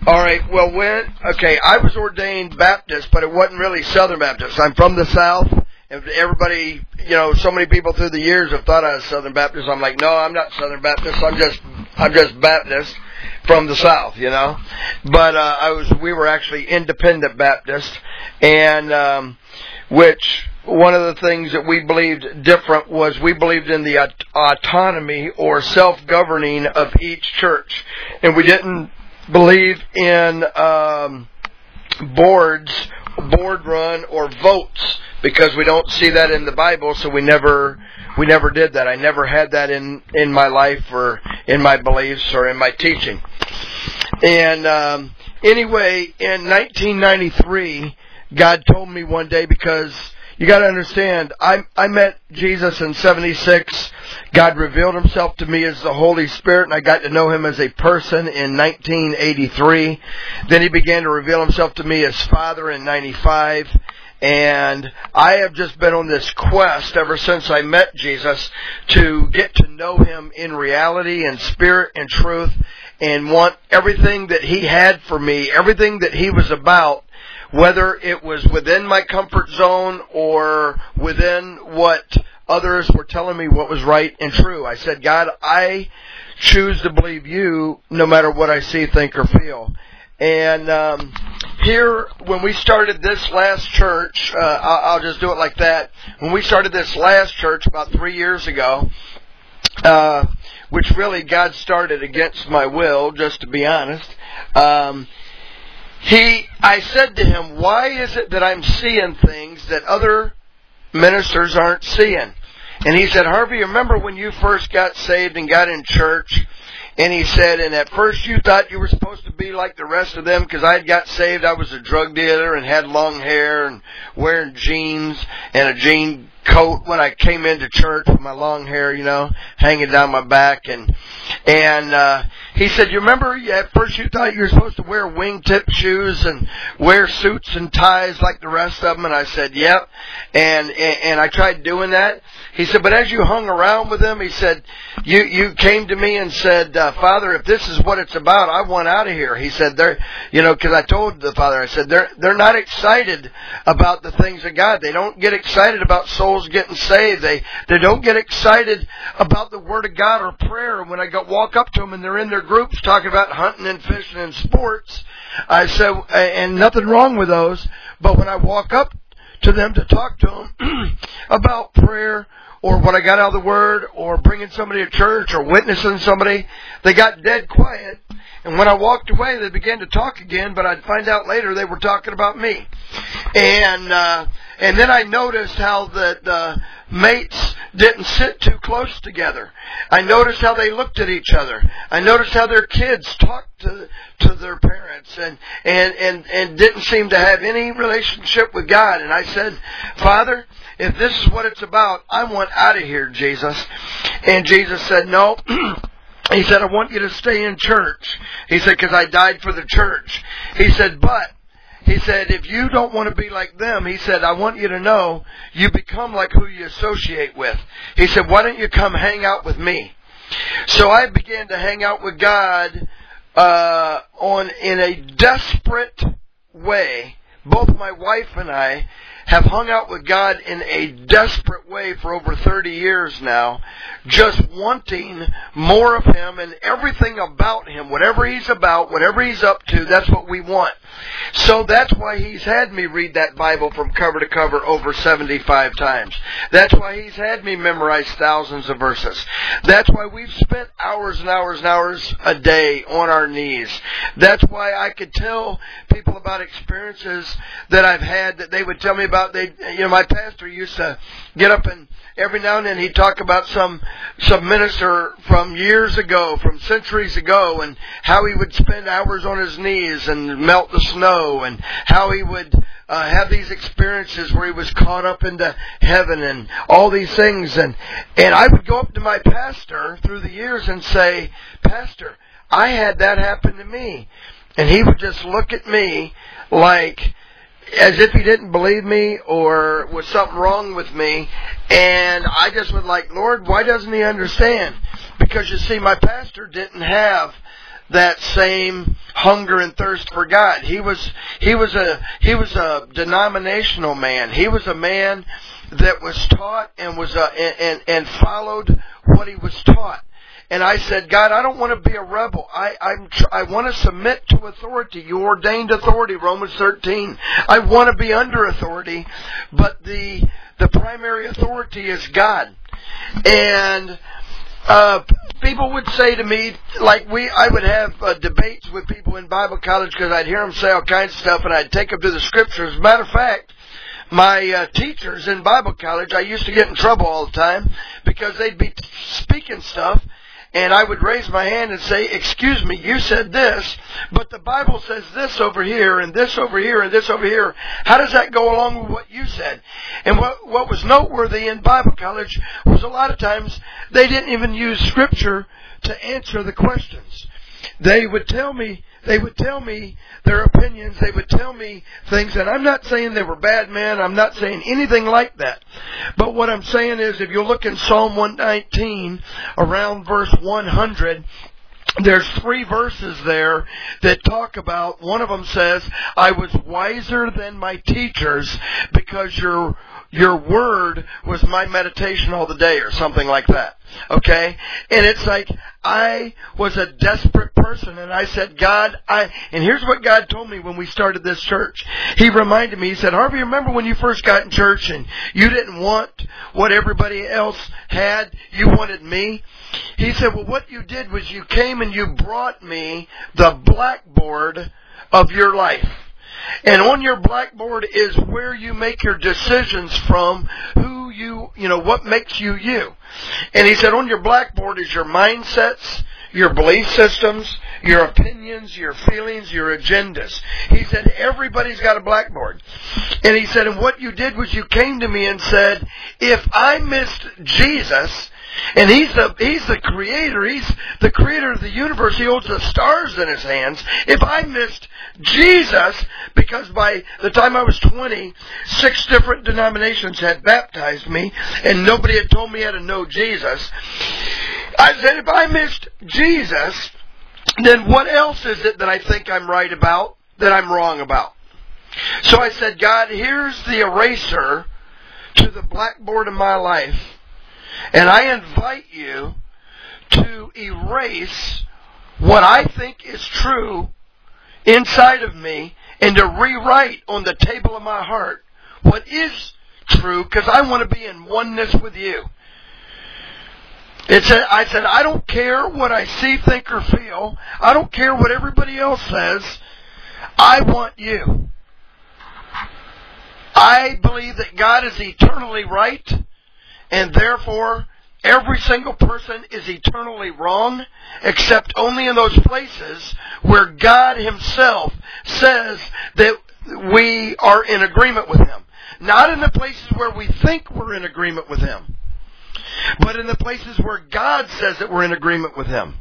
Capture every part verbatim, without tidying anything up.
All right, well, when, okay, I was ordained Baptist, but it wasn't really Southern Baptist. I'm from the South, and everybody, you know, so many people through the years have thought I was Southern Baptist. I'm like, no, I'm not Southern Baptist. I'm just, I'm just Baptist from the South, you know. But uh, I was, we were actually Independent Baptist, and um, which one of the things that we believed different was we believed in the aut- autonomy or self-governing of each church, and we didn't believe in um, boards, board run, or votes, because we don't see that in the Bible. So we never, we never did that. I never had that in in my life, or in my beliefs, or in my teaching. And um, anyway, in nineteen ninety-three, God told me one day, because you got to understand, I I met Jesus in seventy-six. God revealed Himself to me as the Holy Spirit, and I got to know Him as a person in nineteen eighty-three. Then He began to reveal Himself to me as Father in ninety-five. And I have just been on this quest ever since I met Jesus to get to know Him in reality and spirit and truth, and want everything that He had for me, everything that He was about, whether it was within my comfort zone or within what others were telling me what was right and true. I said, God, I choose to believe You no matter what I see, think, or feel. And um, here, when we started this last church, uh, I'll, I'll just do it like that. When we started this last church about three years ago, uh, which really God started against my will, just to be honest, um, He, I said to Him, why is it that I'm seeing things that other ministers aren't seeing? And He said, Harvey, remember when you first got saved and got in church? And He said, and at first you thought you were supposed to be like the rest of them, because I had got saved. I was a drug dealer and had long hair and wearing jeans and a jean coat when I came into church with my long hair, you know, hanging down my back. And and uh, He said, you remember at first you thought you were supposed to wear wingtip shoes and wear suits and ties like the rest of them? And I said, yep. And, and, and I tried doing that. He said, but as you hung around with them, He said, you, you came to me and said, uh, Father, if this is what it's about, I want out of here. He said, they're, you know, because I told the Father, I said, they're, they're not excited about the things of God. They don't get excited about souls getting saved. They, they don't get excited about the Word of God or prayer. And when I go walk up to them and they're in their groups talking about hunting and fishing and sports, I said, and nothing wrong with those, but when I walk up to them to talk to them about prayer, or when I got out of the Word, or bringing somebody to church, or witnessing somebody, they got dead quiet. And when I walked away, they began to talk again, but I'd find out later they were talking about me. And uh, and then I noticed how the, the mates didn't sit too close together. I noticed how they looked at each other. I noticed how their kids talked to to their parents, and and and and didn't seem to have any relationship with God. And I said, Father, if this is what it's about, I want out of here, Jesus. And Jesus said, no. He said, I want you to stay in church. He said, because I died for the church. He said, but, he said, if you don't want to be like them, he said, I want you to know you become like who you associate with. He said, why don't you come hang out with me? So I began to hang out with God uh, on in a desperate way. Both my wife and I have hung out with God in a desperate way for over thirty years now, just wanting more of Him and everything about Him. Whatever He's about, whatever He's up to, that's what we want. So that's why He's had me read that Bible from cover to cover over seventy-five times. That's why He's had me memorize thousands of verses. That's why we've spent hours and hours and hours a day on our knees. That's why I could tell people about experiences that I've had that they would tell me about. They, you know, my pastor used to get up and every now and then he'd talk about some some minister from years ago, from centuries ago, and how he would spend hours on his knees and melt the snow, and how he would uh, have these experiences where he was caught up into heaven and all these things. And and I would go up to my pastor through the years and say, Pastor, I had that happen to me. And he would just look at me like as if he didn't believe me or was something wrong with me. And I just was like, Lord, why doesn't he understand? Because you see, my pastor didn't have that same hunger and thirst for God. He was he was a he was a denominational man. He was a man that was taught and was uh, and, and and followed what he was taught. And I said, God, I don't want to be a rebel. I I'm, I want to submit to authority. You ordained authority, Romans thirteen. I want to be under authority, but the the primary authority is God. And uh, people would say to me, like we, I would have uh, debates with people in Bible college because I'd hear them say all kinds of stuff, and I'd take them to the scriptures. As a matter of fact, my uh, teachers in Bible college, I used to get in trouble all the time because they'd be speaking stuff, and I would raise my hand and say, excuse me, you said this, but the Bible says this over here, and this over here, and this over here. How does that go along with what you said? And what, what was noteworthy in Bible college was a lot of times they didn't even use Scripture to answer the questions. They would tell me, they would tell me their opinions, they would tell me things, and I'm not saying they were bad men, I'm not saying anything like that. But what I'm saying is, if you look in Psalm one nineteen, around verse one hundred, there's three verses there that talk about, one of them says, I was wiser than my teachers because your your word was my meditation all the day, or something like that. Okay? And it's like, I was a desperate person, and I said, God, I, and here's what God told me when we started this church. He reminded me, He said, Harvey, remember when you first got in church and you didn't want what everybody else had? You wanted me? He said, well, what you did was you came and you brought me the blackboard of your life. And on your blackboard is where you make your decisions from, who you, you know, what makes you you. And he said on your blackboard is your mindsets, your belief systems, your opinions, your feelings, your agendas. He said everybody's got a blackboard. And he said, and what you did was you came to me and said, if I missed Jesus, and he's the he's the creator, he's the creator of the universe, he holds the stars in his hands. If I missed Jesus, because by the time I was twenty, six different denominations had baptized me, and nobody had told me how to know Jesus, I said, if I missed Jesus, then what else is it that I think I'm right about, that I'm wrong about? So I said, God, here's the eraser to the blackboard of my life, and I invite you to erase what I think is true inside of me and to rewrite on the table of my heart what is true, because I want to be in oneness with you. It said, I said, I don't care what I see, think, or feel. I don't care what everybody else says. I want you. I believe that God is eternally right, and therefore every single person is eternally wrong, except only in those places where God Himself says that we are in agreement with Him. Not in the places where we think we're in agreement with Him, but in the places where God says that we're in agreement with Him.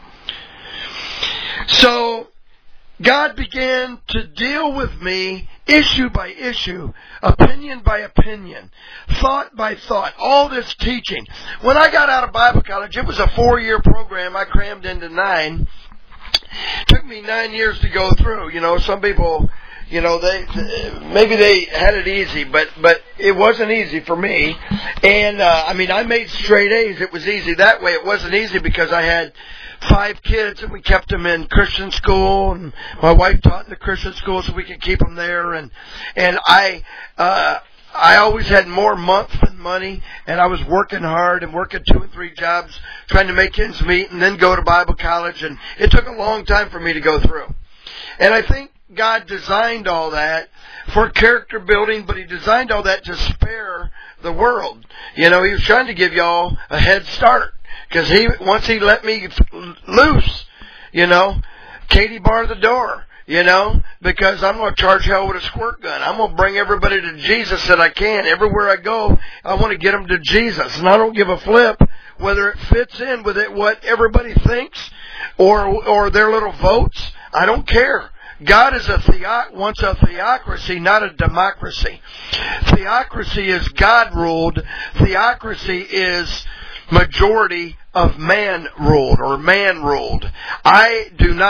So God began to deal with me issue by issue, opinion by opinion, thought by thought, all this teaching. When I got out of Bible college, it was a four-year program. I crammed into nine. It took me nine years to go through. You know, some people, you know, they maybe they had it easy, but but it wasn't easy for me. And uh, I mean, I made straight A's. It was easy that way. It wasn't easy because I had five kids, and we kept them in Christian school, and my wife taught in the Christian school so we could keep them there, and and I uh I always had more month than money, and I was working hard and working two and three jobs trying to make ends meet and then go to Bible college, and it took a long time for me to go through. And I think God designed all that for character building, but He designed all that to spare the world. You know, He was trying to give y'all a head start. Because he, once he let me loose, you know, Katie bar the door, you know, because I'm going to charge hell with a squirt gun. I'm going to bring everybody to Jesus that I can. Everywhere I go, I want to get them to Jesus. And I don't give a flip whether it fits in with it, what everybody thinks or or their little votes. I don't care. God is a theo- wants a theocracy, not a democracy. Theocracy is God ruled. Theocracy is majority of man ruled or man ruled. I do not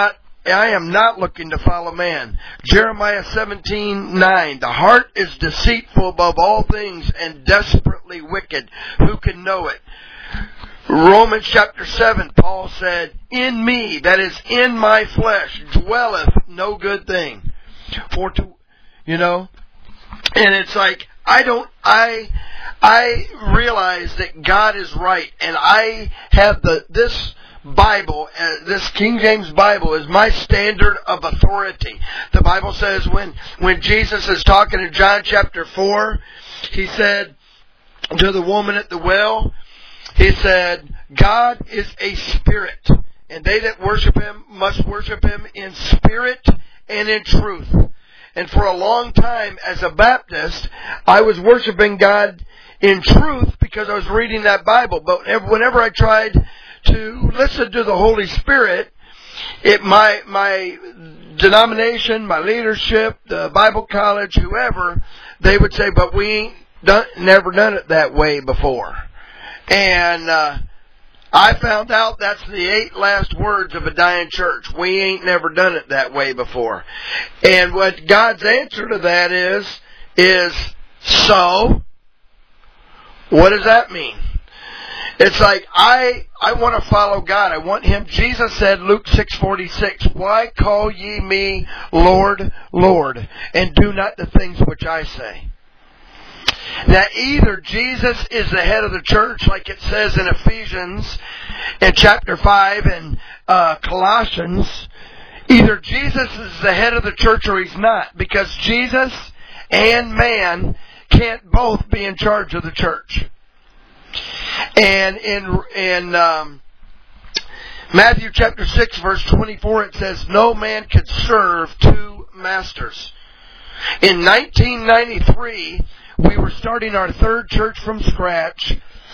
I am not looking to follow man. Jeremiah seventeen nine. The heart is deceitful above all things and desperately wicked. Who can know it? Romans chapter seven, Paul said, in me, that is in my flesh, dwelleth no good thing. For to, you know, and it's like, I don't, I, I realize that God is right, and I have the, this Bible, uh, this King James Bible is my standard of authority. The Bible says when, when Jesus is talking in John chapter four, He said to the woman at the well, He said, God is a spirit, and they that worship Him must worship Him in spirit and in truth. And for a long time as a Baptist, I was worshiping God in truth because I was reading that Bible. But whenever I tried to listen to the Holy Spirit, it my my denomination, my leadership, the Bible college, whoever, they would say, but we ain't done, never done it that way before. And uh, I found out that's the eight last words of a dying church. We ain't never done it that way before. And what God's answer to that is, is, so, what does that mean? It's like, I I want to follow God. I want Him. Jesus said, Luke six forty-six, why call ye me Lord, Lord, and do not the things which I say? Now, either Jesus is the head of the church, like it says in Ephesians in chapter five and uh, Colossians. Either Jesus is the head of the church or He's not. Because Jesus and man can't both be in charge of the church. And in in um, Matthew chapter six verse twenty-four, it says, no man can serve two masters. In nineteen ninety-three, we were starting our third church from scratch,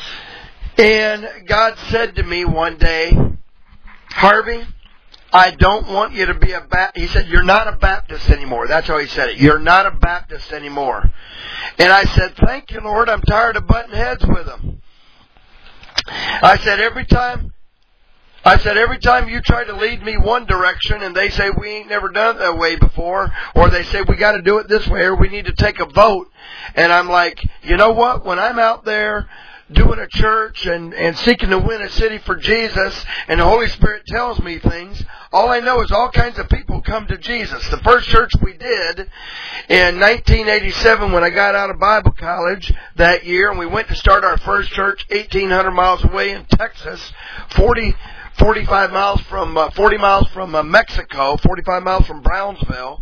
and God said to me one day, Harvey, I don't want you to be a Baptist. He said, you're not a Baptist anymore. That's how He said it. You're not a Baptist anymore. And I said, thank you, Lord. I'm tired of butting heads with them. I said, every time, I said, every time you try to lead me one direction and they say we ain't never done it that way before, or they say we got to do it this way, or we need to take a vote. And I'm like, you know what? When I'm out there doing a church and, and seeking to win a city for Jesus, and the Holy Spirit tells me things, all I know is all kinds of people come to Jesus. The first church we did in nineteen eighty-seven, when I got out of Bible college that year, and we went to start our first church eighteen hundred miles away in Texas, forty, forty-five miles from, uh, forty miles from uh, Mexico, forty-five miles from Brownsville.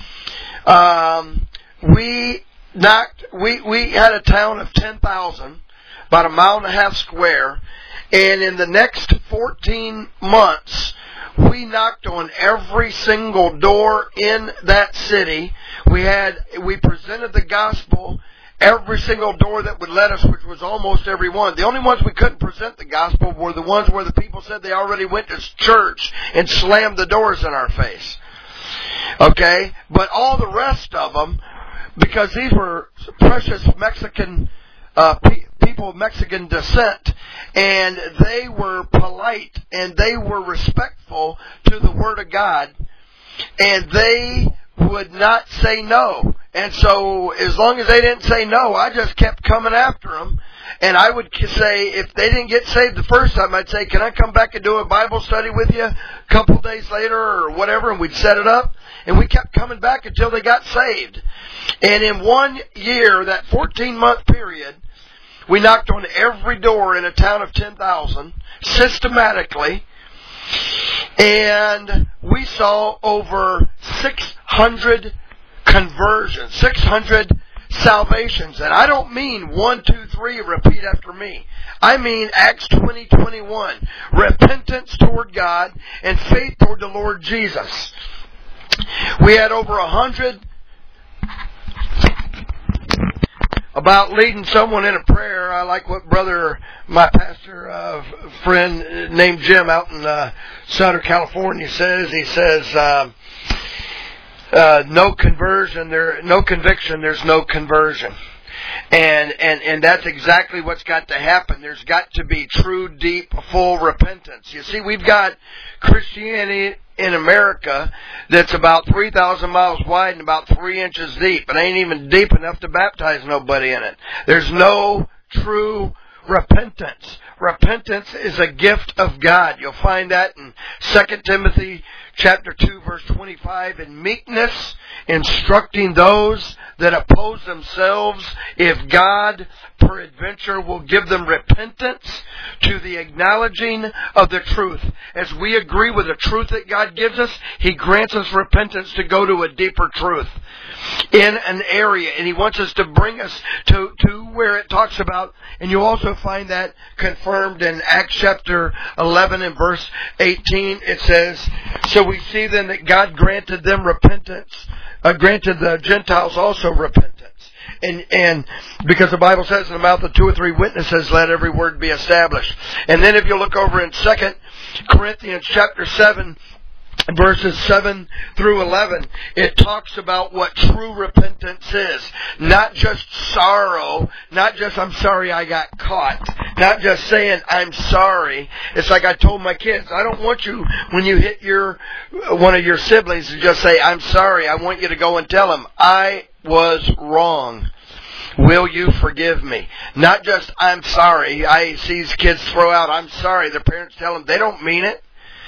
Um, we knocked, we, we had a town of ten thousand. About a mile and a half square, and in the next fourteen months, we knocked on every single door in that city. We had, we presented the gospel every single door that would let us, which was almost every one. The only ones we couldn't present the gospel were the ones where the people said they already went to church and slammed the doors in our face. Okay? But all the rest of them, because these were precious Mexican uh, people, people of Mexican descent, and they were polite and they were respectful to the Word of God, and they would not say no. And so as long as they didn't say no, I just kept coming after them. And I would say, if they didn't get saved the first time, I'd say, can I come back and do a Bible study with you a couple days later or whatever? And we'd set it up. And we kept coming back until they got saved. And in one year, that fourteen-month period, we knocked on every door in a town of ten thousand, systematically, and we saw over six hundred conversions, six hundred salvations. And I don't mean one, two, three, repeat after me. I mean Acts twenty, twenty-one, repentance toward God and faith toward the Lord Jesus. We had over a hundred. About leading someone in a prayer, I like what brother, my pastor uh, friend named Jim out in uh, Southern California says. He says, uh, uh, no conversion, there, no conviction, there's no conversion. And, and, and that's exactly what's got to happen. There's got to be true, deep, full repentance. You see, we've got Christianity in America that's about three thousand miles wide and about three inches deep. It ain't even deep enough to baptize nobody in it. There's no true repentance. Repentance is a gift of God. You'll find that in Second Timothy chapter two, verse twenty-five. In meekness, instructing those that oppose themselves, if God peradventure will give them repentance to the acknowledging of the truth. As we agree with the truth that God gives us, He grants us repentance to go to a deeper truth in an area. And He wants us to bring us to, to where it talks about, and you'll also find that confirmed in Acts chapter eleven and verse eighteen. It says, so we see then that God granted them repentance, uh, granted the Gentiles also repentance. And, and because the Bible says in the mouth of two or three witnesses, let every word be established. And then if you look over in Second Corinthians chapter seven, verses seven through eleven, it talks about what true repentance is. Not just sorrow, not just I'm sorry I got caught, not just saying I'm sorry. It's like I told my kids, I don't want you, when you hit your one of your siblings, to just say I'm sorry. I want you to go and tell them, I was wrong. Will you forgive me? Not just I'm sorry. I see these kids throw out I'm sorry. Their parents tell them they don't mean it.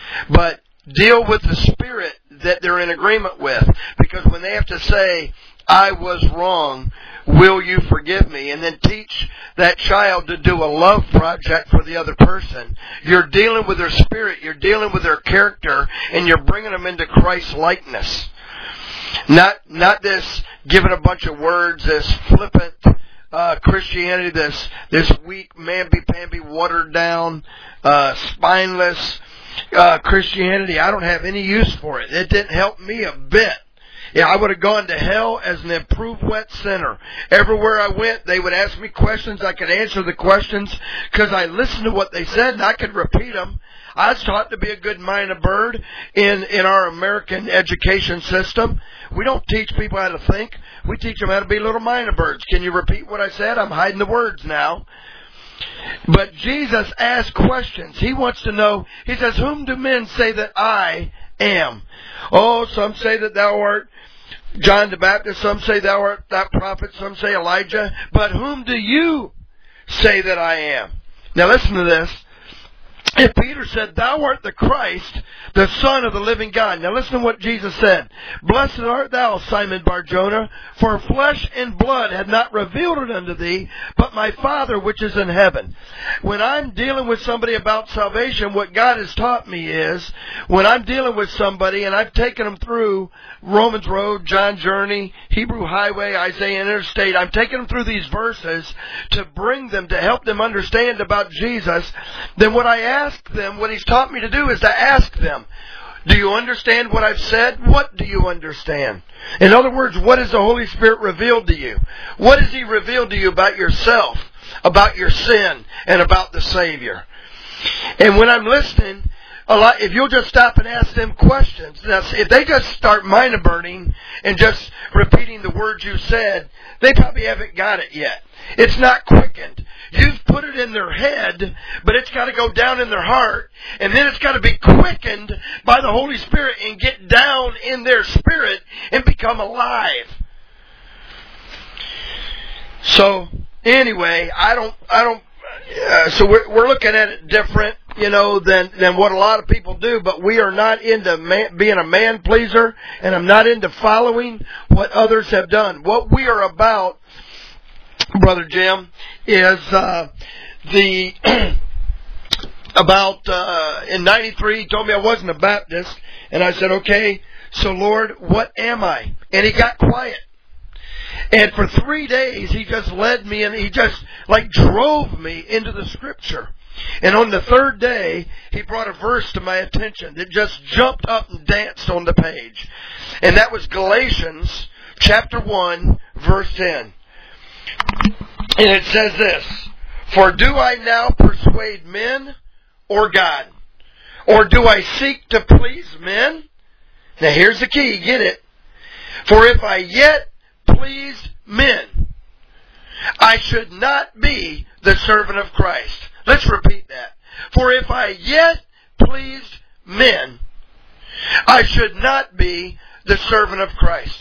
But deal with the spirit that they're in agreement with. Because when they have to say, I was wrong, will you forgive me? And then teach that child to do a love project for the other person. You're dealing with their spirit, you're dealing with their character, and you're bringing them into Christ's likeness. Not, not this giving a bunch of words, this flippant uh, Christianity, this, this weak, mamby-pamby, watered down, uh, spineless, Uh, Christianity. I don't have any use for it. It didn't help me a bit. Yeah, I would have gone to hell as an improved wet sinner. Everywhere I went, they would ask me questions. I could answer the questions because I listened to what they said and I could repeat them. I was taught to be a good minor bird in, in our American education system. We don't teach people how to think. We teach them how to be little minor birds. Can you repeat what I said? I'm hiding the words now. But Jesus asked questions. He wants to know, He says, whom do men say that I am? Oh, some say that thou art John the Baptist. Some say thou art that prophet. Some say Elijah. But whom do you say that I am? Now listen to this. If Peter said, thou art the Christ, the Son of the living God. Now listen to what Jesus said. Blessed art thou, Simon Bar-Jonah, for flesh and blood had not revealed it unto thee, but my Father which is in heaven. When I'm dealing with somebody about salvation, what God has taught me is, when I'm dealing with somebody and I've taken them through Romans Road, John Journey, Hebrew Highway, Isaiah Interstate, I'm taking them through these verses to bring them, to help them understand about Jesus. Then what I ask them, what He's taught me to do is to ask them, do you understand what I've said? What do you understand? In other words, what has the Holy Spirit revealed to you? What has He revealed to you about yourself, about your sin, and about the Savior? And when I'm listening, a lot, if you'll just stop and ask them questions, now if they just start minor burning and just repeating the words you said, they probably haven't got it yet. It's not quickened. You've put it in their head, but it's got to go down in their heart, and then it's got to be quickened by the Holy Spirit and get down in their spirit and become alive. So, anyway, I don't, I don't, uh, so we're, we're looking at it different, you know, than, than what a lot of people do, but we are not into man, being a man pleaser, and I'm not into following what others have done. What we are about, Brother Jim, is uh, the about uh, in ninety-three. He told me I wasn't a Baptist, and I said, "Okay, so Lord, what am I?" And He got quiet. And for three days, He just led me, and He just like drove me into the Scripture. And on the third day, He brought a verse to my attention that just jumped up and danced on the page, and that was Galatians chapter one, verse ten. And it says this, for do I now persuade men or God? Or do I seek to please men? Now here's the key, get it. For if I yet please men, I should not be the servant of Christ. Let's repeat that. For if I yet pleased men, I should not be the servant of Christ.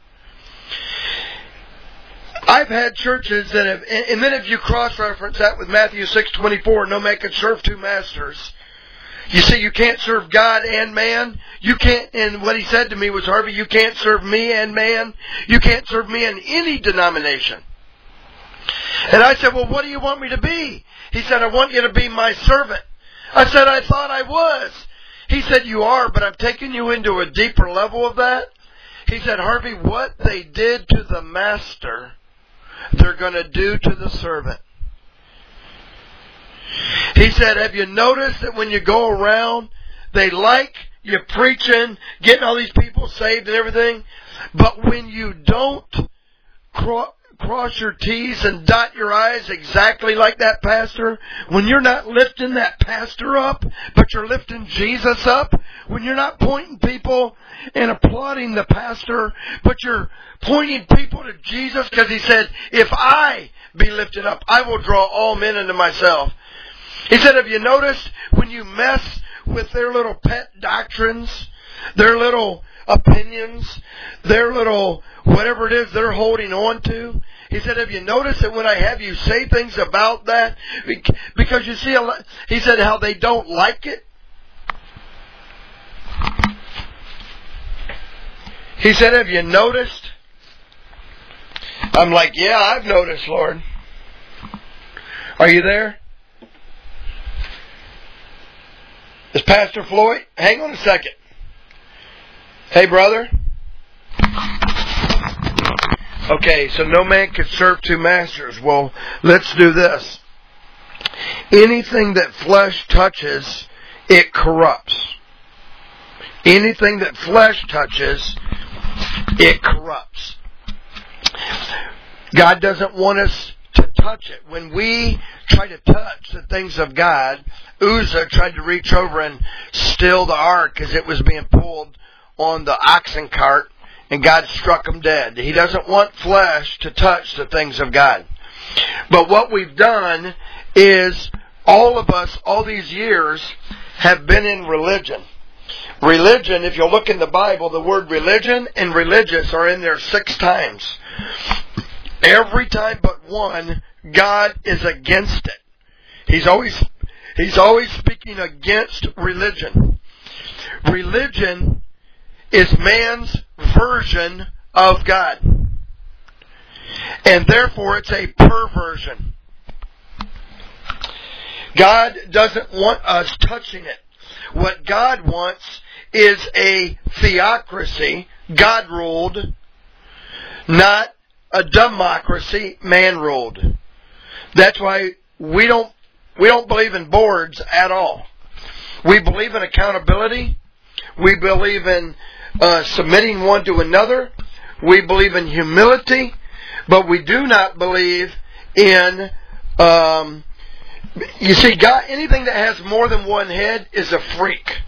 I've had churches that have, and then if you cross-reference that with Matthew six twenty-four, no man can serve two masters. You see, you can't serve God and man. You can't, and what he said to me was, Harvey, you can't serve me and man. You can't serve me in any denomination. And I said, well, what do you want me to be? He said, I want you to be my servant. I said, I thought I was. He said, you are, but I've taken you into a deeper level of that. He said, Harvey, what they did to the master, they're going to do to the servant. He said, have you noticed that when you go around, they like you preaching, getting all these people saved and everything, but when you don't cro- cross your T's and dot your I's exactly like that pastor, when you're not lifting that pastor up, but you're lifting Jesus up, when you're not pointing people and applauding the pastor, but you're pointing people to Jesus, because he said, if I be lifted up, I will draw all men unto myself. He said, have you noticed when you mess with their little pet doctrines, their little opinions, their little whatever it is they're holding on to? He said, have you noticed that when I have you say things about that, because you see, a lot, he said how they don't like it? He said, have you noticed? I'm like, yeah, I've noticed, Lord. Are you there? Is Pastor Floyd? Hang on a second. Hey, brother. Okay, so no man could serve two masters. Well, let's do this. Anything that flesh touches, it corrupts. Anything that flesh touches, it corrupts. God doesn't want us to touch it. When we try to touch the things of God, Uzzah tried to reach over and steal the ark as it was being pulled on the oxen cart, and God struck him dead. He doesn't want flesh to touch the things of God. But what we've done is all of us, all these years, have been in religion. Religion, if you look in the Bible, the word religion and religious are in there six times. Every time but one, God is against it. He's always He's always speaking against religion. Religion is man's version of God. And therefore it's a perversion. God doesn't want us touching it. What God wants is a theocracy, God ruled, not a democracy, man ruled. That's why we don't we don't believe in boards at all. We believe in accountability. We believe in uh, submitting one to another. We believe in humility, but we do not believe in. Um, you see, God, anything that has more than one head is a freak.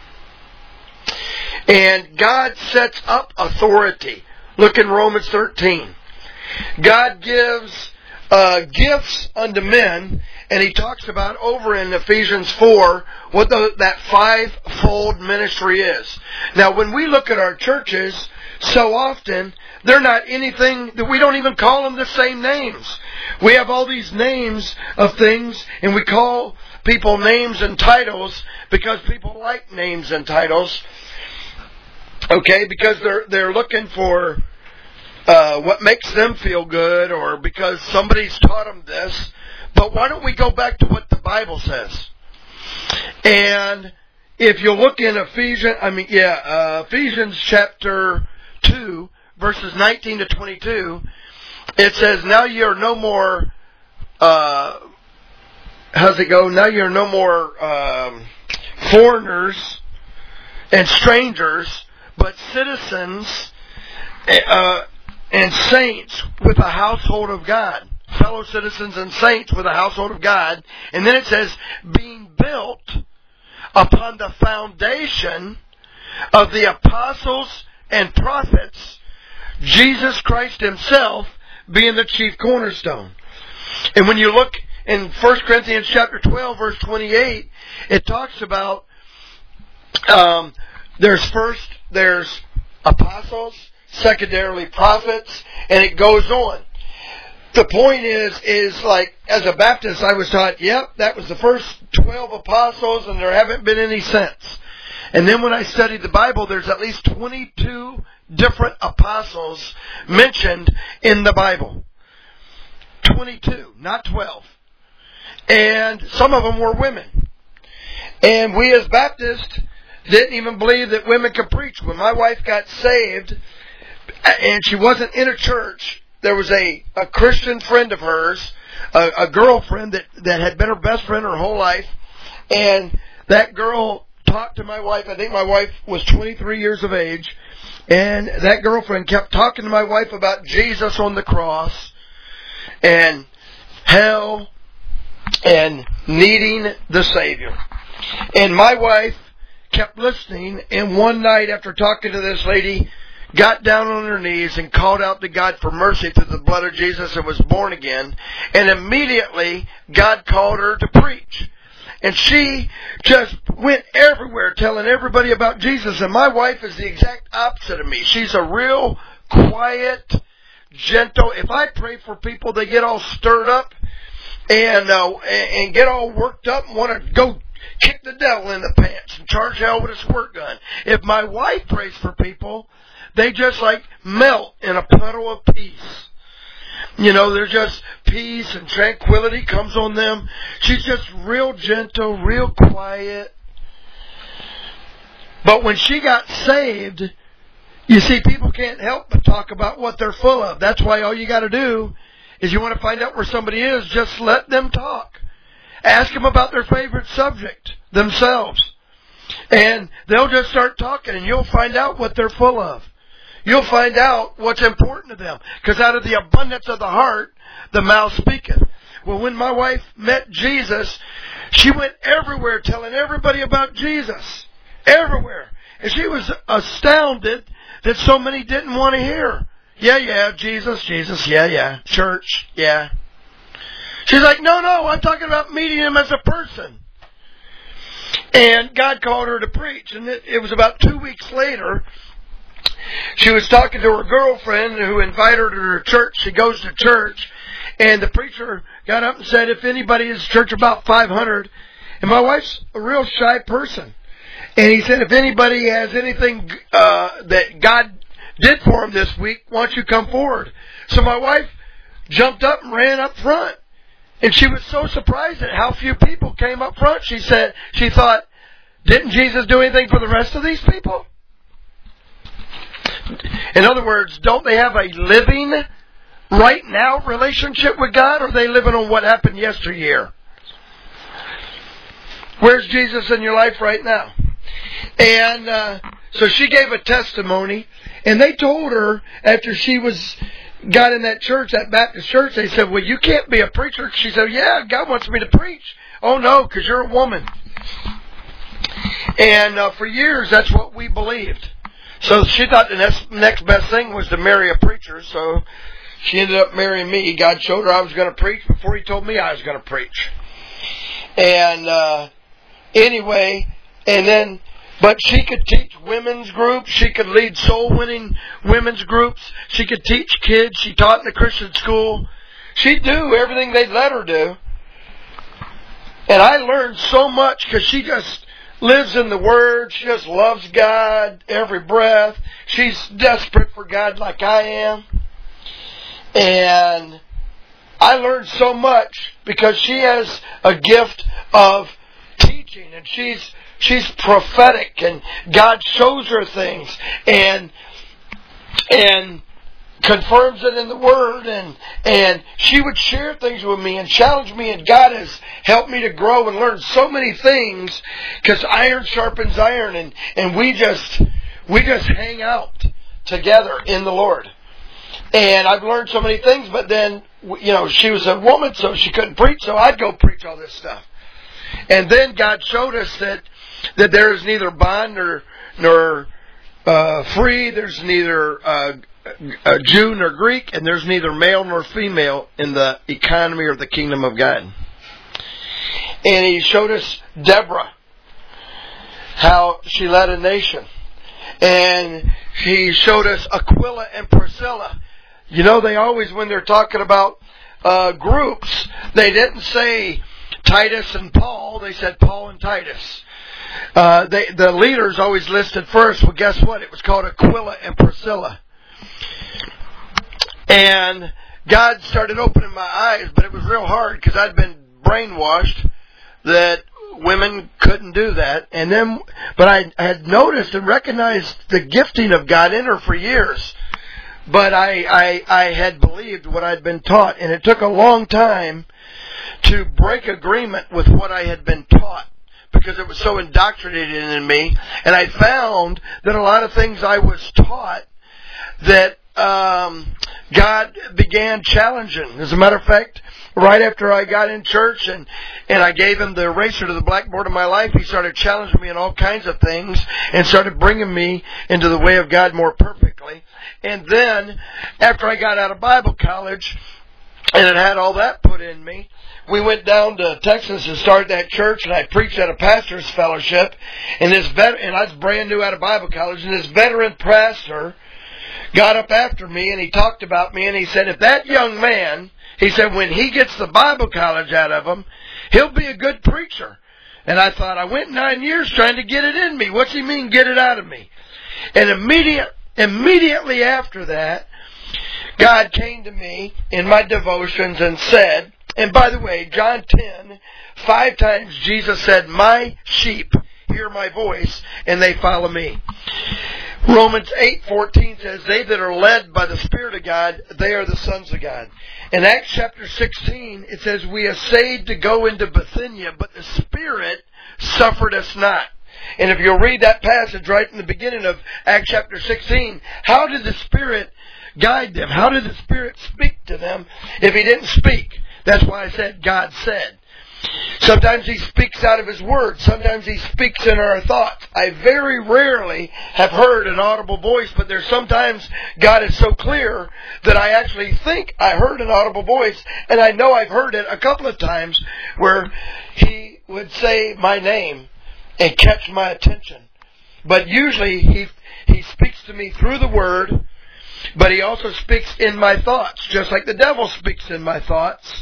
And God sets up authority. Look in Romans thirteen. God gives uh, gifts unto men, and he talks about over in Ephesians four what the, that five-fold ministry is. Now, when we look at our churches, so often they're not anything that we don't even call them the same names. We have all these names of things, and we call people names and titles because people like names and titles. Okay, because they're they're looking for uh, what makes them feel good, or because somebody's taught them this. But why don't we go back to what the Bible says? And if you look in Ephesians, I mean, yeah, uh, Ephesians chapter two, verses nineteen to twenty-two, it says, "Now you are no more." Uh, how's it go? Now you are no more um, foreigners and strangers, but citizens uh, and saints with the household of God. Fellow citizens and saints with the household of God. And then it says, being built upon the foundation of the apostles and prophets, Jesus Christ himself being the chief cornerstone. And when you look in First Corinthians chapter twelve, verse twenty-eight, it talks about um, there's first, there's apostles, secondarily prophets, and it goes on. The point is, is like, as a Baptist, I was taught, yep, that was the first twelve apostles, and there haven't been any since. And then when I studied the Bible, there's at least twenty-two different apostles mentioned in the Bible. twenty-two, not twelve. And some of them were women. And we as Baptists didn't even believe that women could preach. When my wife got saved, and she wasn't in a church, there was a, a Christian friend of hers, a, a girlfriend that, that had been her best friend her whole life, and that girl talked to my wife. I think my wife was twenty-three years of age, and that girlfriend kept talking to my wife about Jesus on the cross, and hell, and needing the Savior. And my wife kept listening, and one night after talking to this lady, got down on her knees and called out to God for mercy through the blood of Jesus and was born again. And immediately, God called her to preach. And she just went everywhere telling everybody about Jesus. And my wife is the exact opposite of me. She's a real quiet, gentle. If I pray for people, they get all stirred up and uh, and get all worked up and want to go kick the devil in the pants and charge hell with a squirt gun. If my wife prays for people, they just like melt in a puddle of peace. You know, there's just peace and tranquility comes on them. She's just real gentle, real quiet. But when she got saved, you see, people can't help but talk about what they're full of. That's why all you got to do is you want to find out where somebody is, just let them talk. Ask them about their favorite subject themselves. And they'll just start talking, and you'll find out what they're full of. You'll find out what's important to them. Because out of the abundance of the heart, the mouth speaketh. Well, when my wife met Jesus, she went everywhere telling everybody about Jesus. Everywhere. And she was astounded that so many didn't want to hear. Yeah, yeah, Jesus, Jesus, yeah, yeah. Church, yeah. She's like, no, no, I'm talking about meeting him as a person. And God called her to preach. And it, it was about two weeks later, she was talking to her girlfriend who invited her to her church. She goes to church, and the preacher got up and said, if anybody is church about five hundred, and my wife's a real shy person. And he said, if anybody has anything uh, that God did for him this week, why don't you come forward? So my wife jumped up and ran up front. And she was so surprised at how few people came up front. She said, she thought, didn't Jesus do anything for the rest of these people? In other words, don't they have a living, right now relationship with God, or are they living on what happened yesteryear? Where's Jesus in your life right now? And uh, so she gave a testimony, and they told her after she was got in that church, that Baptist church, they said, well, you can't be a preacher. She said, yeah, God wants me to preach. Oh, no, because you're a woman. And uh, for years, that's what we believed. So she thought the next, next best thing was to marry a preacher, so she ended up marrying me. God showed her I was going to preach before He told me I was going to preach. And uh, anyway, and then, but she could teach women's groups. She could lead soul-winning women's groups. She could teach kids. She taught in the Christian school. She'd do everything they'd let her do. And I learned so much because she just lives in the Word. She just loves God every breath. She's desperate for God like I am. And I learned so much because she has a gift of teaching, and she's she's prophetic, and God shows her things and and confirms it in the Word, and and she would share things with me and challenge me, and God has helped me to grow and learn so many things because iron sharpens iron, and and we just we just hang out together in the Lord. And I've learned so many things, but then, you know, she was a woman, so she couldn't preach, so I'd go preach all this stuff. And then God showed us that that there is neither bond nor nor uh, free. There's neither uh, uh, Jew nor Greek, and there's neither male nor female in the economy or the kingdom of God. And he showed us Deborah, how she led a nation. And he showed us Aquila and Priscilla. You know, they always, when they're talking about uh, groups, they didn't say Titus and Paul, they said Paul and Titus. Uh, they, the leaders always listed first. Well, guess what? It was called Aquila and Priscilla. And God started opening my eyes, but it was real hard because I'd been brainwashed that women couldn't do that. And then, but I, I had noticed and recognized the gifting of God in her for years. But I, I, I had believed what I'd been taught, and it took a long time to break agreement with what I had been taught, because it was so indoctrinated in me. And I found that a lot of things I was taught that um, God began challenging. As a matter of fact, right after I got in church and, and I gave him the eraser to the blackboard of my life, he started challenging me in all kinds of things and started bringing me into the way of God more perfectly. And then, after I got out of Bible college and it had all that put in me, we went down to Texas and started that church, and I preached at a pastor's fellowship. And this vet- and I was brand new out of Bible college, and this veteran pastor got up after me, and he talked about me, and he said, if that young man, he said, when he gets the Bible college out of him, he'll be a good preacher. And I thought, I went nine years trying to get it in me. What's he mean, get it out of me? And immediate, immediately after that, God came to me in my devotions and said, and by the way, John ten, five times Jesus said, my sheep hear my voice, and they follow me. Romans eight fourteen says, they that are led by the Spirit of God, they are the sons of God. In Acts chapter sixteen, it says, we essayed to go into Bithynia, but the Spirit suffered us not. And if you'll read that passage right in the beginning of Acts chapter sixteen, how did the Spirit guide them? How did the Spirit speak to them if He didn't speak? That's why I said God said. Sometimes He speaks out of His Word. Sometimes He speaks in our thoughts. I very rarely have heard an audible voice, but there's sometimes God is so clear that I actually think I heard an audible voice, and I know I've heard it a couple of times where He would say my name and catch my attention. But usually He He speaks to me through the Word, but He also speaks in my thoughts, just like the devil speaks in my thoughts.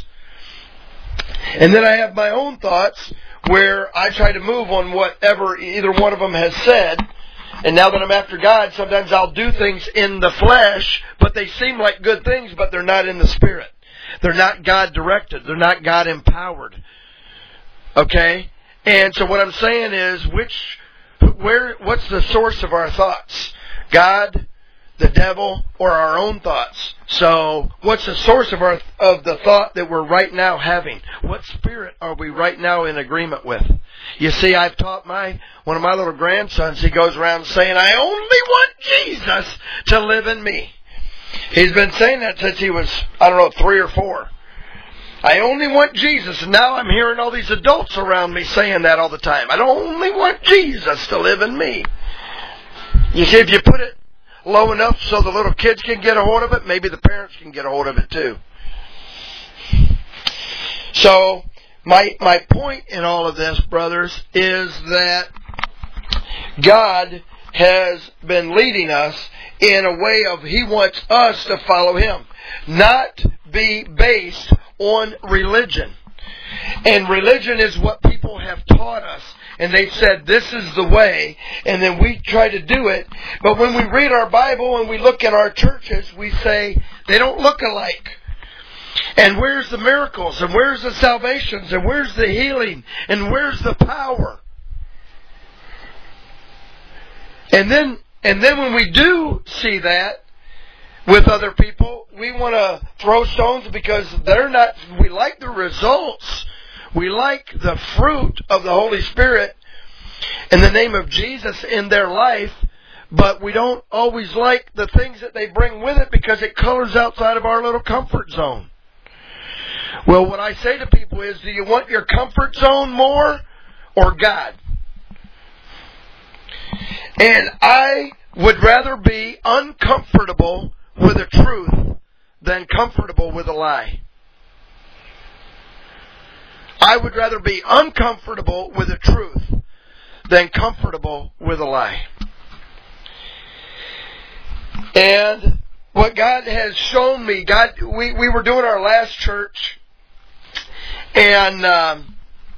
And then I have my own thoughts where I try to move on whatever either one of them has said. And now that I'm after God, sometimes I'll do things in the flesh, but they seem like good things, but they're not in the Spirit. They're not God directed. They're not God empowered. Okay? And so what I'm saying is, which, where, what's the source of our thoughts? God, the devil, or our own thoughts? So, what's the source of our of the thought that we're right now having? What spirit are we right now in agreement with? You see, I've taught my one of my little grandsons. He goes around saying, "I only want Jesus to live in me." He's been saying that since he was, I don't know, three or four. I only want Jesus. And now I'm hearing all these adults around me saying that all the time. I only want Jesus to live in me. You see, if you put it low enough so the little kids can get a hold of it, maybe the parents can get a hold of it too. So, my my point in all of this, brothers, is that God has been leading us in a way of He wants us to follow Him, not be based on religion. And religion is what people have taught us. And they've said, this is the way. And then we try to do it. But when we read our Bible and we look at our churches, we say, they don't look alike. And where's the miracles? And where's the salvations? And where's the healing? And where's the power? And then, and then when we do see that with other people, we want to throw stones because they're not, we like the results. We like the fruit of the Holy Spirit in the name of Jesus in their life, but we don't always like the things that they bring with it because it colors outside of our little comfort zone. Well, what I say to people is, do you want your comfort zone more or God? And I would rather be uncomfortable with the truth than comfortable with a lie. I would rather be uncomfortable with the truth than comfortable with a lie. And what God has shown me, God, we, we were doing our last church, and um,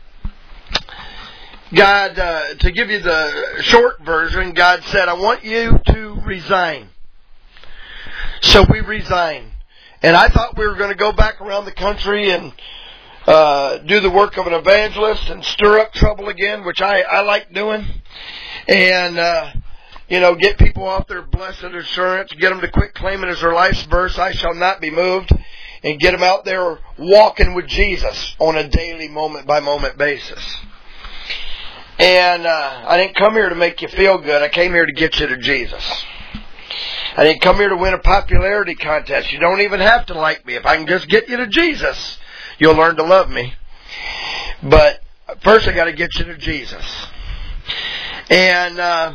God, uh, to give you the short version, God said, I want you to resign. So we resigned. And I thought we were going to go back around the country and uh, do the work of an evangelist and stir up trouble again, which I, I like doing. And, uh, you know, get people off their blessed assurance, get them to quit claiming as their life's verse, I shall not be moved, and get them out there walking with Jesus on a daily, moment-by-moment basis. And uh, I didn't come here to make you feel good. I came here to get you to Jesus. I didn't come here to win a popularity contest. You don't even have to like me. If I can just get you to Jesus, you'll learn to love me. But first I got to get you to Jesus. And uh,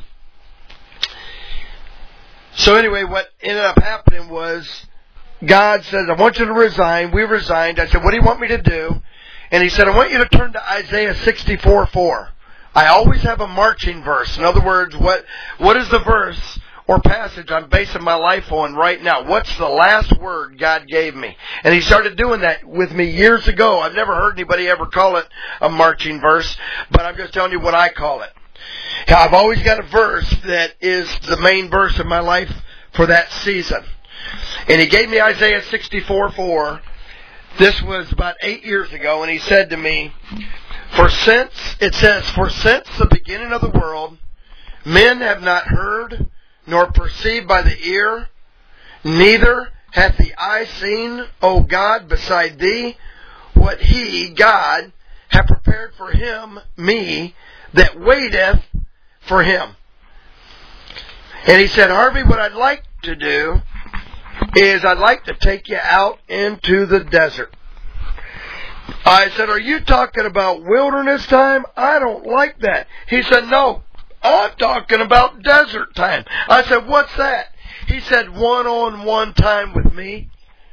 so anyway, what ended up happening was God says, I want you to resign. We resigned. I said, what do you want me to do? And He said, I want you to turn to Isaiah sixty-four four. I always have a marching verse. In other words, what what is the verse or passage I'm basing my life on right now? What's the last word God gave me? And He started doing that with me years ago. I've never heard anybody ever call it a marching verse, but I'm just telling you what I call it. I've always got a verse that is the main verse of my life for that season. And He gave me Isaiah sixty-four four. This was about eight years ago, and He said to me, For since, it says, For since the beginning of the world, men have not heard, nor perceived by the ear, neither hath the eye seen, O God, beside Thee, what He, God, hath prepared for Him, me, that waiteth for Him. And He said, Harvey, what I'd like to do is I'd like to take you out into the desert. I said, are you talking about wilderness time? I don't like that. He said, no, I'm talking about desert time. I said, what's that? He said, one-on-one time with me.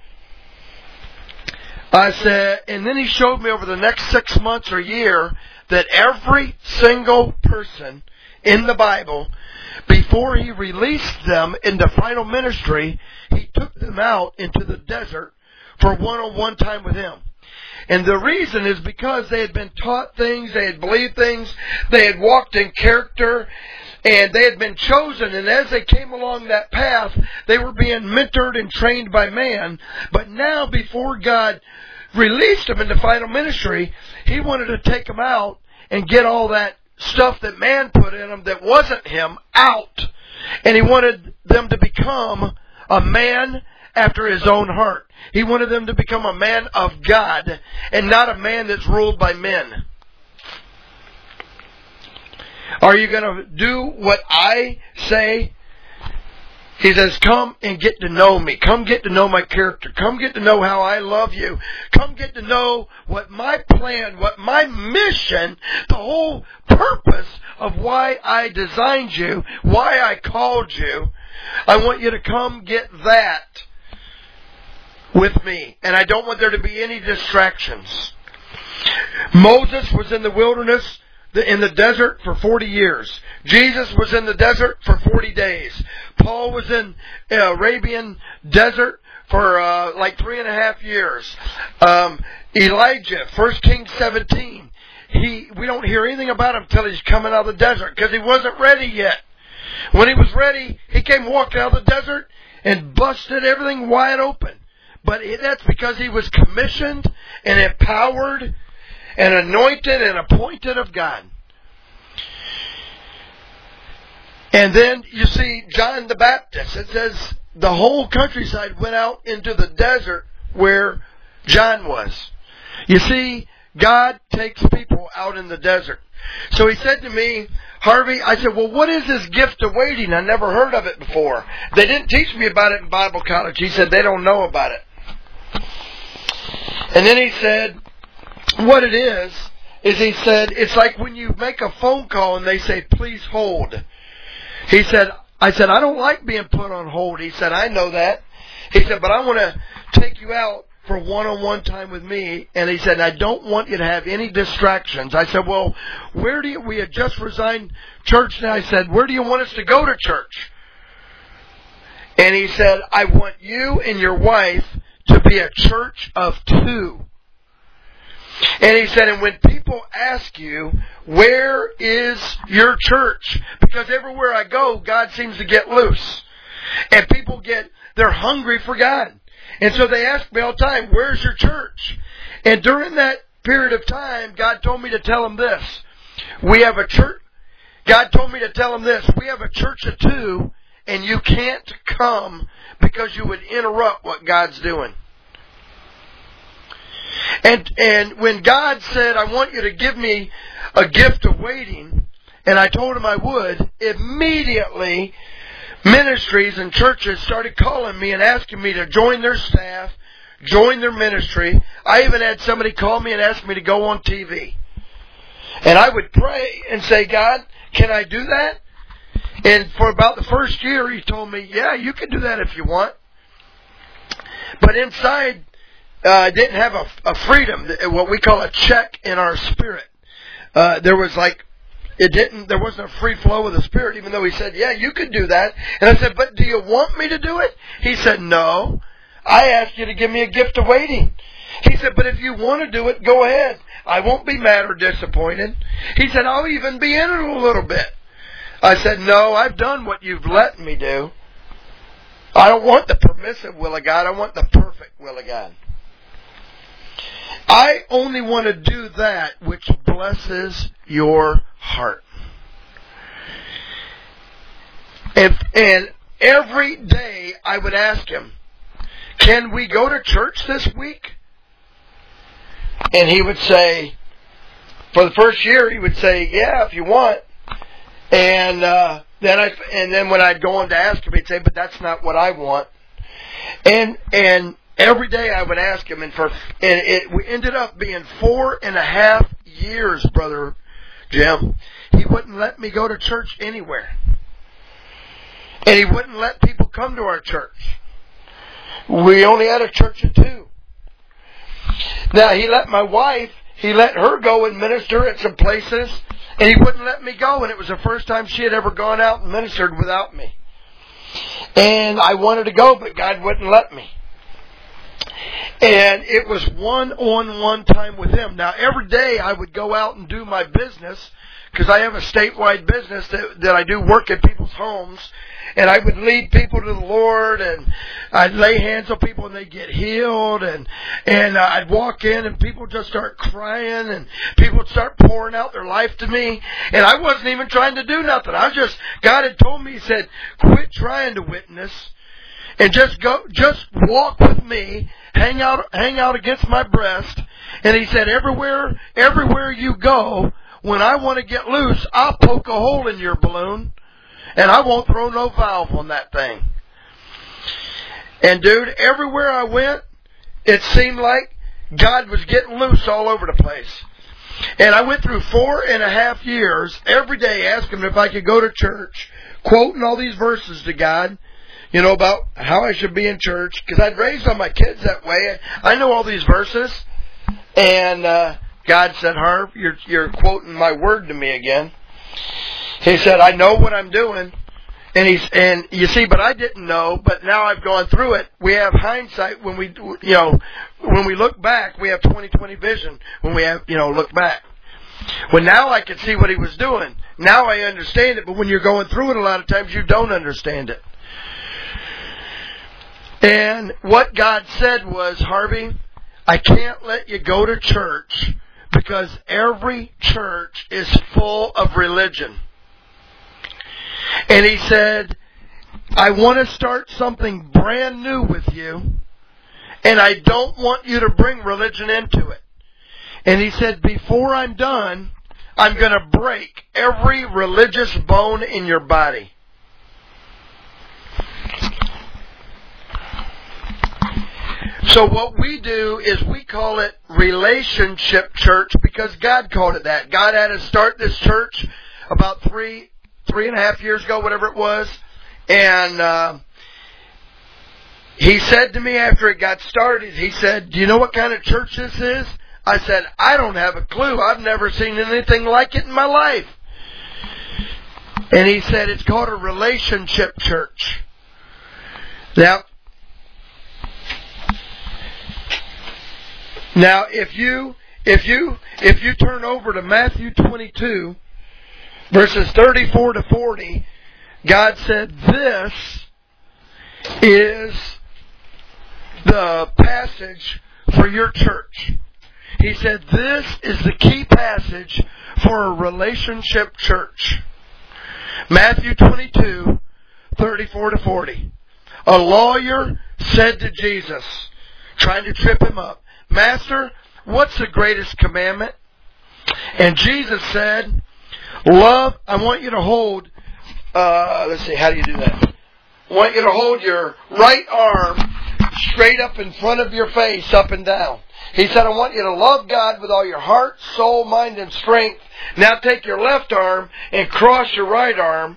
I said, and then He showed me over the next six months or year that every single person in the Bible, before He released them into final ministry, He took them out into the desert for one-on-one time with Him. And the reason is because they had been taught things, they had believed things, they had walked in character, and they had been chosen. And as they came along that path, they were being mentored and trained by man. But now, before God released them into final ministry, He wanted to take them out and get all that stuff that man put in them that wasn't Him out. And He wanted them to become a man after His own heart. He wanted them to become a man of God and not a man that's ruled by men. Are you going to do what I say? He says, come and get to know me. Come get to know my character. Come get to know how I love you. Come get to know what my plan, what my mission, the whole purpose of why I designed you, why I called you. I want you to come get that with me. And I don't want there to be any distractions. Moses was in the wilderness, in the desert for forty years. Jesus was in the desert for forty days. Paul was in uh, Arabian desert for uh, like three and a half years. Um, Elijah, First Kings seventeen. He, we don't hear anything about him until he's coming out of the desert because he wasn't ready yet. When he was ready, he came walking out of the desert and busted everything wide open. But that's because he was commissioned and empowered and anointed and appointed of God. And then you see John the Baptist. It says the whole countryside went out into the desert where John was. You see, God takes people out in the desert. So He said to me, Harvey, I said, well, what is this gift of waiting? I never heard of it before. They didn't teach me about it in Bible college. He said they don't know about it. And then he said, what it is, is he said, it's like when you make a phone call and they say, please hold. He said, I said, I don't like being put on hold. He said, I know that. He said, but I want to take you out for one-on-one time with me. And he said, I don't want you to have any distractions. I said, well, where do you, we had just resigned church. And I said, where do you want us to go to church? And he said, I want you and your wife to be a church of two. And he said, and when people ask you, where is your church? Because everywhere I go, God seems to get loose. And people get, they're hungry for God. And so they ask me all the time, where's your church? And during that period of time, God told me to tell them this. We have a church, God told me to tell them this. We have a church of two, and you can't come because you would interrupt what God's doing. And and when God said, I want you to give me a gift of waiting, and I told him I would, immediately ministries and churches started calling me and asking me to join their staff, join their ministry. I even had somebody call me and ask me to go on T V. And I would pray and say, God, can I do that? And for about the first year, he told me, yeah, you can do that if you want. But inside, I uh, didn't have a, a freedom, what we call a check in our spirit. Uh, there was like, it didn't, there wasn't a free flow of the Spirit, even though he said, yeah, you could do that. And I said, but do you want me to do it? He said, no. I asked you to give me a gift of waiting. He said, but if you want to do it, go ahead. I won't be mad or disappointed. He said, I'll even be in it a little bit. I said, no, I've done what you've let me do. I don't want the permissive will of God. I want the perfect will of God. I only want to do that which blesses your heart. And, and every day I would ask him, can we go to church this week? And he would say, for the first year, he would say, yeah, if you want. And uh, then I, and then when I'd go on to ask him, he'd say, but that's not what I want. And and every day I would ask him, and for and it we ended up being four and a half years, Brother Jim. He wouldn't let me go to church anywhere, and he wouldn't let people come to our church. We only had a church of two. Now he let my wife, he let her go and minister at some places. And he wouldn't let me go, and it was the first time she had ever gone out and ministered without me. And I wanted to go, but God wouldn't let me. And it was one-on-one time with him. Now, every day I would go out and do my business, because I have a statewide business that, that I do work at people's homes. And I would lead people to the Lord, and I'd lay hands on people and they'd get healed, and and uh, I'd walk in and people just start crying, and people would start pouring out their life to me, and I wasn't even trying to do nothing. I was just, God had told me, He said, quit trying to witness, and just go, just walk with me, hang out, hang out against my breast, and He said, everywhere, everywhere you go, when I want to get loose, I'll poke a hole in your balloon. And I won't throw no valve on that thing. And dude, everywhere I went, it seemed like God was getting loose all over the place. And I went through four and a half years, every day asking Him if I could go to church, quoting all these verses to God, you know, about how I should be in church. Because I'd raised all my kids that way. I know all these verses. And uh, God said, Harv, you're, you're quoting my word to me again. He said, I know what I'm doing. And he's, and you see, but I didn't know, but now I've gone through it. We have hindsight when we, you know, when we look back, we have twenty twenty vision when we have, you know, look back. Well, now I can see what He was doing. Now I understand it, but when you're going through it, a lot of times you don't understand it. And what God said was, Harvey, I can't let you go to church because every church is full of religion. And He said, I want to start something brand new with you, and I don't want you to bring religion into it. And He said, before I'm done, I'm going to break every religious bone in your body. So what we do is we call it relationship church because God called it that. God had us start this church about three Three and a half years ago, whatever it was, And uh, he said to me after it got started, he said, do you know what kind of church this is? I said, I don't have a clue. I've never seen anything like it in my life. And he said, it's called a relationship church. Now, now if you if you if you turn over to Matthew twenty-two, verses thirty-four to forty, God said, this is the passage for your church. He said, this is the key passage for a relationship church. Matthew twenty-two, thirty-four to forty. A lawyer said to Jesus, trying to trip him up, Master, what's the greatest commandment? And Jesus said, love, I want you to hold, uh, let's see, how do you do that? I want you to hold your right arm straight up in front of your face, up and down. He said, I want you to love God with all your heart, soul, mind, and strength. Now take your left arm and cross your right arm.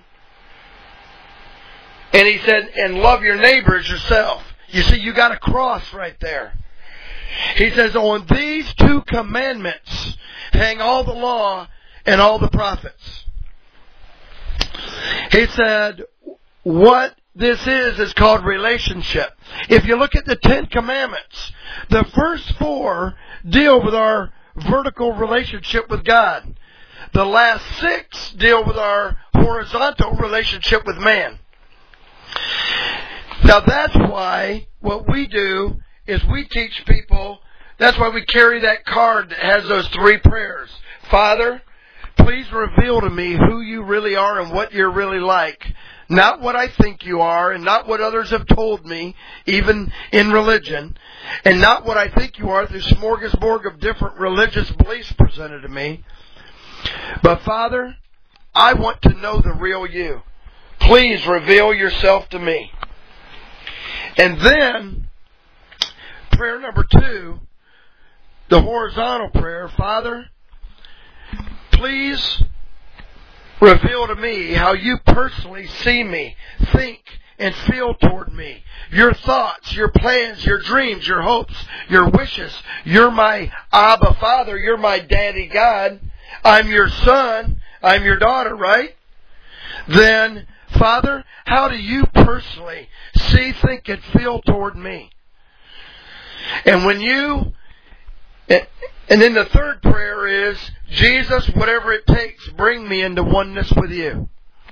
And he said, and love your neighbor as yourself. You see, you got a cross right there. He says, on these two commandments hang all the law and all the prophets. He said, what this is is called relationship. If you look at the Ten Commandments, the first four deal with our vertical relationship with God. The last six deal with our horizontal relationship with man. Now that's why what we do is we teach people, that's why we carry that card that has those three prayers. Father, please reveal to me who you really are and what you're really like. Not what I think you are and not what others have told me, even in religion, and not what I think you are through smorgasbord of different religious beliefs presented to me. But Father, I want to know the real you. Please reveal yourself to me. And then, prayer number two, the horizontal prayer, Father, please reveal to me how you personally see me, think, and feel toward me. Your thoughts, your plans, your dreams, your hopes, your wishes. You're my Abba Father. You're my Daddy God. I'm your son. I'm your daughter, right? Then, Father, how do you personally see, think, and feel toward me? And when you... And then the third prayer is, Jesus, whatever it takes, bring me into oneness with you.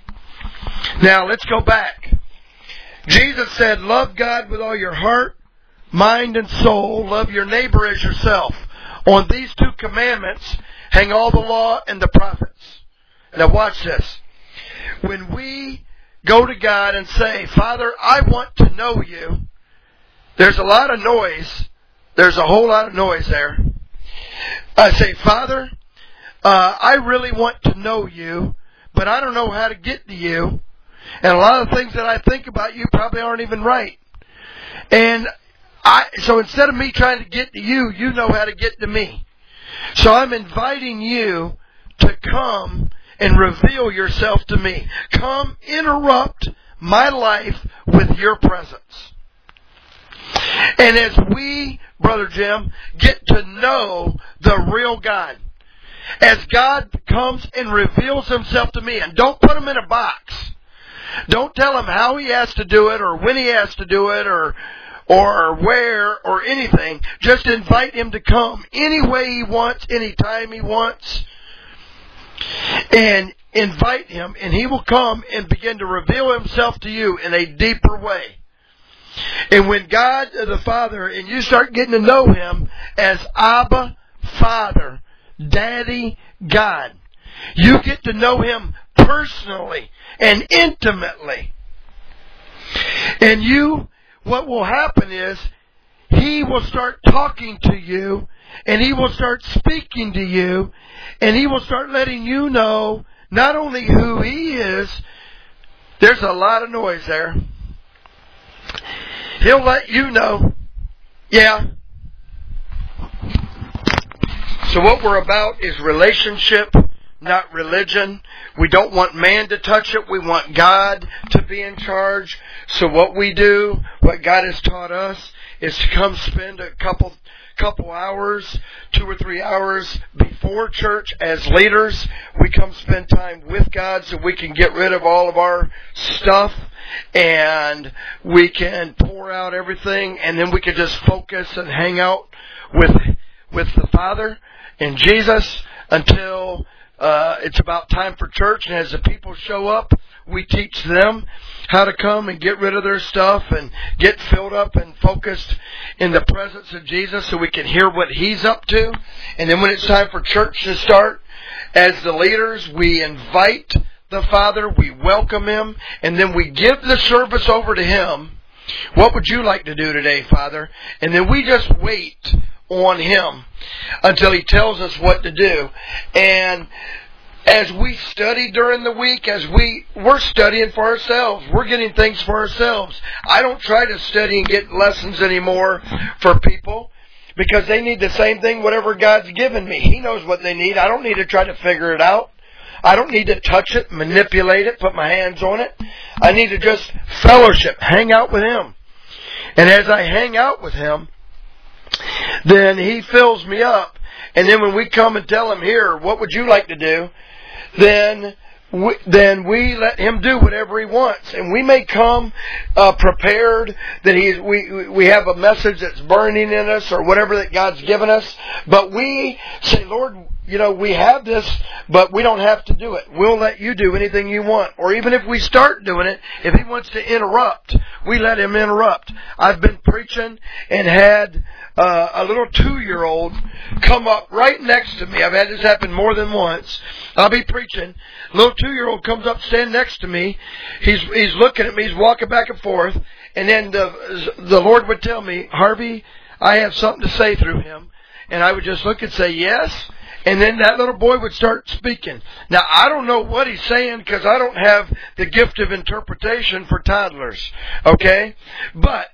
Now, let's go back. Jesus said, love God with all your heart, mind, and soul. Love your neighbor as yourself. On these two commandments hang all the law and the prophets. Now watch this. When we go to God and say, Father, I want to know you, there's a lot of noise. There's a whole lot of noise there. I say, Father, uh, I really want to know you, but I don't know how to get to you. And a lot of things that I think about you probably aren't even right. And I, so instead of me trying to get to you, you know how to get to me. So I'm inviting you to come and reveal yourself to me. Come interrupt my life with your presence. And as we, Brother Jim, get to know the real God, as God comes and reveals Himself to me, and don't put Him in a box. Don't tell Him how He has to do it, or when He has to do it, or or where, or anything. Just invite Him to come any way He wants, any time He wants. And invite Him, and He will come and begin to reveal Himself to you in a deeper way. And when God the Father, and you start getting to know Him as Abba Father, Daddy God, you get to know Him personally and intimately. And you, what will happen is, He will start talking to you, and He will start speaking to you, and He will start letting you know not only who He is. There's a lot of noise there. He'll let you know. Yeah. So what we're about is relationship, not religion. We don't want man to touch it. We want God to be in charge. So what we do, what God has taught us, is to come spend a couple couple hours, two or three hours before church as leaders. We come spend time with God so we can get rid of all of our stuff and we can pour out everything, and then we can just focus and hang out with with the Father and Jesus until uh, it's about time for church. And as the people show up, we teach them how to come and get rid of their stuff and get filled up and focused in the presence of Jesus so we can hear what He's up to. And then when it's time for church to start, as the leaders, we invite the Father, we welcome Him, and then we give the service over to Him. What would you like to do today, Father? And then we just wait on Him until He tells us what to do. And as we study during the week, as we, we're studying for ourselves. We're getting things for ourselves. I don't try to study and get lessons anymore for people because they need the same thing, whatever God's given me. He knows what they need. I don't need to try to figure it out. I don't need to touch it, manipulate it, put my hands on it. I need to just fellowship, hang out with Him. And as I hang out with Him, then He fills me up. And then when we come and tell Him, here, what would you like to do? Then we, then we let Him do whatever He wants. And we may come uh, prepared that He's, we, we have a message that's burning in us or whatever that God's given us. But we say, Lord, you know, we have this, but we don't have to do it. We'll let You do anything You want. Or even if we start doing it, if He wants to interrupt, we let Him interrupt. I've been preaching and had uh, a little two-year-old come up right next to me. I've had this happen more than once. I'll be preaching. A little two-year-old comes up, stand next to me. He's he's looking at me. He's walking back and forth. And then the, the Lord would tell me, Harvey, I have something to say through him. And I would just look and say, yes. And then that little boy would start speaking. Now, I don't know what he's saying because I don't have the gift of interpretation for toddlers. Okay? But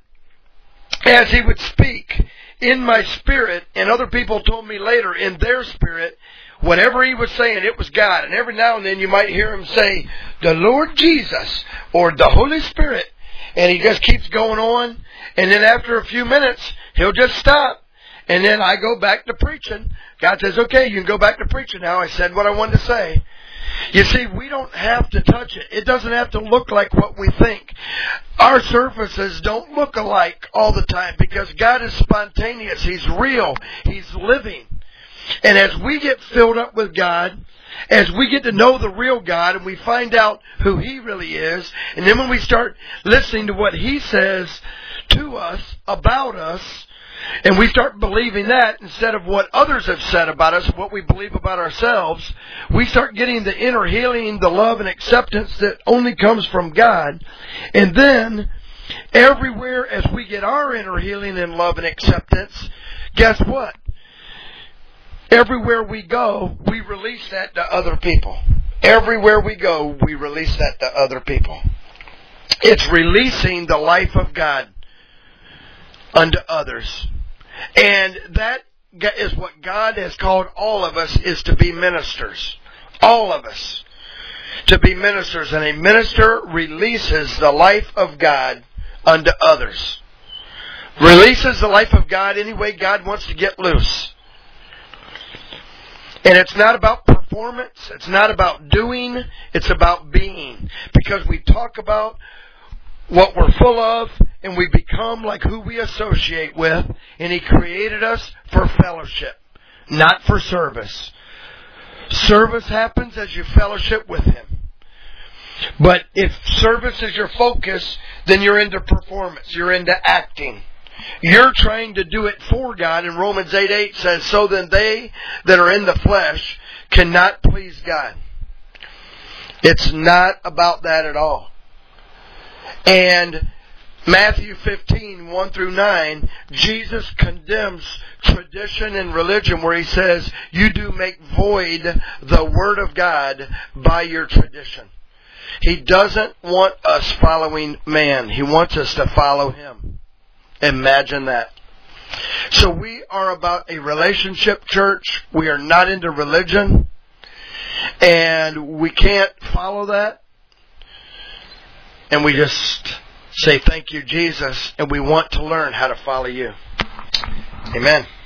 as he would speak in my spirit, and other people told me later in their spirit, whatever he was saying, it was God. And every now and then you might hear him say, the Lord Jesus or the Holy Spirit. And he just keeps going on. And then after a few minutes, he'll just stop. And then I go back to preaching. God says, okay, you can go back to preaching now. I said what I wanted to say. You see, we don't have to touch it. It doesn't have to look like what we think. Our services don't look alike all the time because God is spontaneous. He's real. He's living. And as we get filled up with God, as we get to know the real God and we find out who He really is, and then when we start listening to what He says to us, about us, and we start believing that instead of what others have said about us, what we believe about ourselves, we start getting the inner healing, the love and acceptance that only comes from God. And then, everywhere as we get our inner healing and love and acceptance, guess what? Everywhere we go, we release that to other people. Everywhere we go, we release that to other people. It's releasing the life of God unto others. And that is what God has called all of us, is to be ministers. All of us. To be ministers. And a minister releases the life of God unto others. Releases the life of God any way God wants to get loose. And it's not about performance. It's not about doing. It's about being. Because we talk about what we're full of, and we become like who we associate with, and He created us for fellowship, not for service. Service happens as you fellowship with Him. But if service is your focus, then you're into performance. You're into acting. You're trying to do it for God, and Romans eight eight says, so then they that are in the flesh cannot please God. It's not about that at all. And Matthew fifteen, one through nine, Jesus condemns tradition and religion where He says, you do make void the Word of God by your tradition. He doesn't want us following man. He wants us to follow Him. Imagine that. So we are about a relationship church. We are not into religion. And we can't follow that. And we just say, thank you, Jesus, and we want to learn how to follow you. Amen.